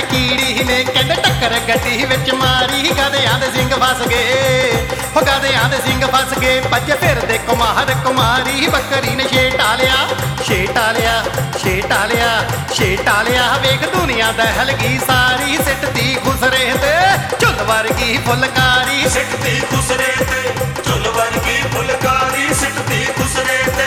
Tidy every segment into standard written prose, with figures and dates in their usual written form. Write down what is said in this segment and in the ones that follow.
ਕੀੜੀ ਨੇ ਕਹਿੰਦੇ ਟੱਕਰ ਗੱਡੀ ਵਿੱਚ ਮਾਰੀ, ਗਧਿਆਂ ਦੇ ਸਿੰਘ ਫਸ ਗਏ, ਹੋ ਗਧਿਆਂ ਦੇ ਸਿੰਘ ਫਸ ਗਏ। ਭੱਜੇ ਫਿਰਦੇ ਕੁਮਾਰ ਕੁਮਾਰੀ, ਬੱਕਰੀ ਨੇ ਛੇਟਾ ਲਿਆ, ਛੇਟਾ ਲਿਆ, ਛੇਟਾ ਲਿਆ, ਛੇਟਾ ਲਿਆ। ਵੇਖ ਦੁਨੀਆ ਦਹਿਲ ਗਈ ਸਾਰੀ, ਸਿੱਟਦੀ ਖੁਸਰੇ ਤੇ ਝੁੱਲ ਵਰਗੀ ਫੁਲਕਾਰੀ, ਸਿੱਟਦੀ ਖੁਸਰੇ ਤੇ ਝੁੱਲ ਵਰਗੀ ਫੁਲਕਾਰੀ, ਸਿੱਟਦੀ ਖੁਸਰੇ ਤੇ।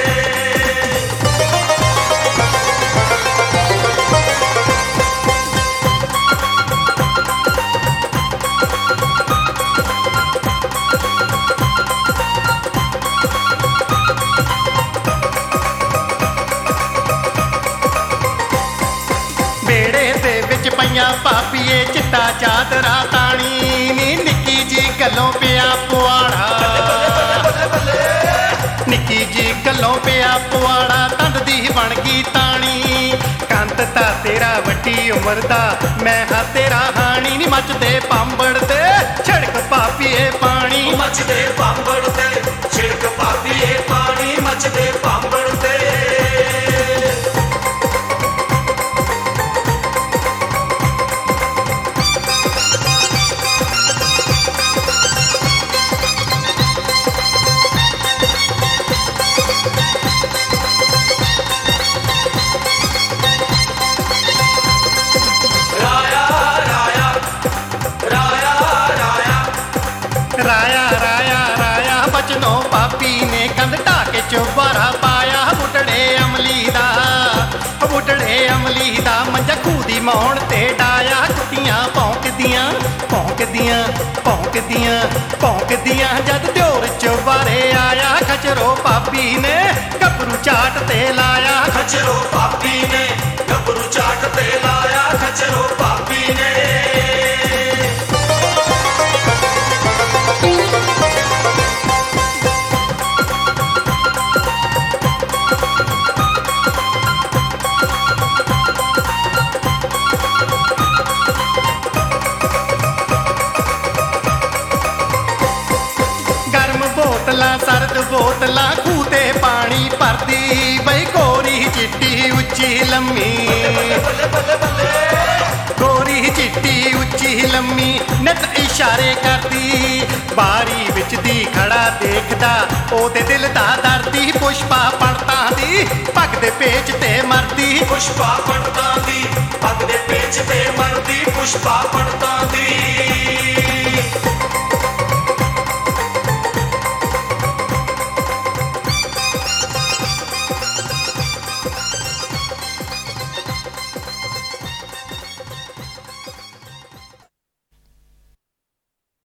ਬੇੜੇ ਦੇ ਵਿੱਚ ਪਈਆਂ ਪਾਪੀਏ, ਚਿੱਟਾ ਚਾਦਰਾ ਤਾਣੀ ਨੀ, ਨਿੱਕੀ ਜੀ ਗੱਲੋਂ ਪਿਆ ਪੁਆੜਾ, ਨਿੱਕੀ ਜੀ ਗੱਲੋਂ ਪਿਆ ਪੁਆੜਾ, ਤੰਦ ਦੀ ਬਣ ਗਈ ਤਾਣੀ। ਕੰਤ ਤਾਂ ਤੇਰਾ ਵੱਡੀ ਉਮਰ ਦਾ, ਮੈਂ ਹਾਂ ਤੇਰਾ ਹਾਣੀ ਨੀ, ਮੱਚਦੇ ਪਾਂਬੜ ਤੇ ਛਿੜਕ ਪਾਪੀਏ ਪਾਣੀ, ਮੱਚਦੇ ਪਾਂਬੜ ਤੇ ਛਿੜਕ ਪਾਪੀਏ ਪਾਣੀ, ਮੱਚਦੇ ਪਾਂਬੜ ਤੇ। ਰਾਇਆ ਰਾਇਆ ਰਾਇਆ ਬਚਨੋਂ ਪਾਪੀ ਨੇ ਕੰਧ ਢਾਹ ਕੇ ਚੁਬਾਰਾ ਪਾਇਆ, ਬੁੱਢੜੇ ਅਮਲੀ ਦਾ, ਬੁੱਢੜੇ ਅਮਲੀ ਦਾ ਮੰਜਾ ਖੂਹ ਦੀ ਮੌਣ ਤੇ ਡਾਇਆ। ਕੁੱਤੀਆਂ ਭੌਂਕਦੀਆਂ ਭੌਂਕਦੀਆਂ ਭੌਂਕਦੀਆਂ ਭੌਂਕਦੀਆਂ, ਜਦ ਦਿਓਰ ਚੁਬਾਰੇ ਆਇਆ, ਖਚਰੋ ਪਾਪੀ ਨੇ ਗੱਭਰੂ ਚਾਟ ਤੇ ਲਾਇਆ, ਖਚਰੋ ਪਾਪੀ ਨੇ ਗੱਭਰੂ ਚਾਟ ਤੇ ਲਾਇਆ, ਖਚਰੋ ਪਾਪੀ ਨੇ। ਬੋਤਲਾਂ ਸਰਦ ਬੋਤਲਾਂ, ਖੂਹ ਤੇ ਪਾਣੀ ਭਰਦੀ, ਬਈ ਗੋਰੀ ਚਿੱਟੀ ਉੱਚੀ ਲੰਮੀ, ਗੋਰੀ ਚਿੱਟੀ ਉੱਚੀ ਲੰਮੀ, ਨਿਤ ਇਸ਼ਾਰੇ ਕਰਦੀ। ਬਾਰੀ ਵਿੱਚ ਦੀ ਖੜਾ ਦੇਖਦਾ, ਉਹਦੇ ਦਿਲ ਦਾ ਦਰਦੀ, ਪੁਸ਼ਪਾ ਪੰਡਤਾਂ ਦੀ ਪੱਗ ਦੇ ਪੇਚ ਤੇ ਮਰਦੀ, ਪੁਸ਼ਪਾ ਪੰਡਤਾਂ ਦੀ ਪੱਗ ਦੇ ਪੇਚ ਤੇ ਮਰਦੀ, ਪੁਸ਼ਪਾ ਪੰਡਤਾਂ ਦੀ।